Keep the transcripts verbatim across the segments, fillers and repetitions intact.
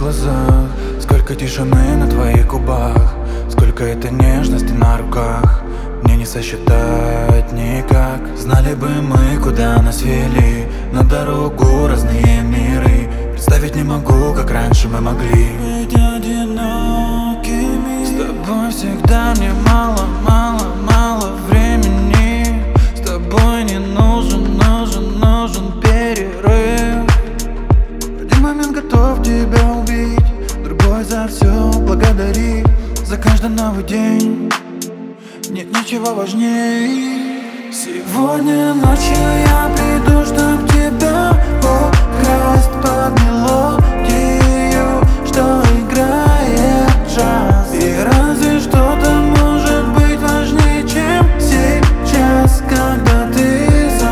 глазах, сколько тишины на твоих губах, сколько это нежности на руках, мне не сосчитать никак. Знали бы мы, куда нас вели, на дорогу разные миры. Представить не могу, как раньше мы могли быть одинокими. С тобой всегда мне мало, мало, мало времени. С тобой не нужен, нужен, нужен перерыв. В один момент готов тебя убить, другой за все благодарит. За каждый новый день нет ничего важнее. Сегодня ночью я приду, чтоб тебя украсть под мелодию, что играет джаз. И разве что-то может быть важнее, чем сейчас, когда ты со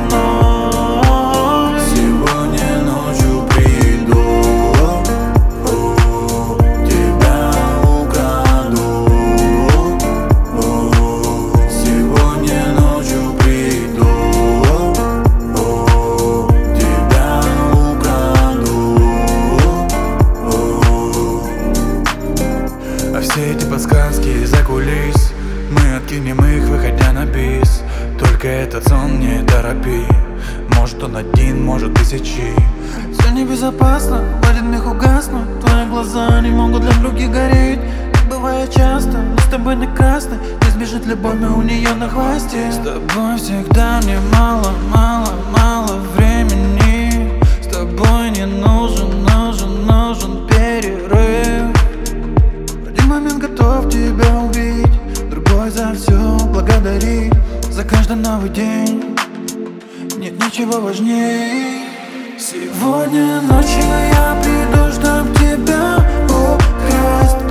мной. Сегодня ночью приду, тебя украду. Сегодня ночью приду, тебя украду. А все эти подсказки из-за кулис мы откинем их, выходя на бис. Только этот сон не торопи, может он один, может тысячи. Все небезопасно, в один миг угаснут. Твои глаза не могут для других гореть. Так бывает часто, мы с тобой на красной. Не сбежит любовь, но у нее на хвосте. С тобой всегда мне мало, мало, мало времени. С тобой не нужен, нужен, нужен перерыв. В один момент готов тебя убить, другой за все благодарит. За каждый новый день нет ничего важнее. Сегодня ночью я приду, чтоб тебя украсть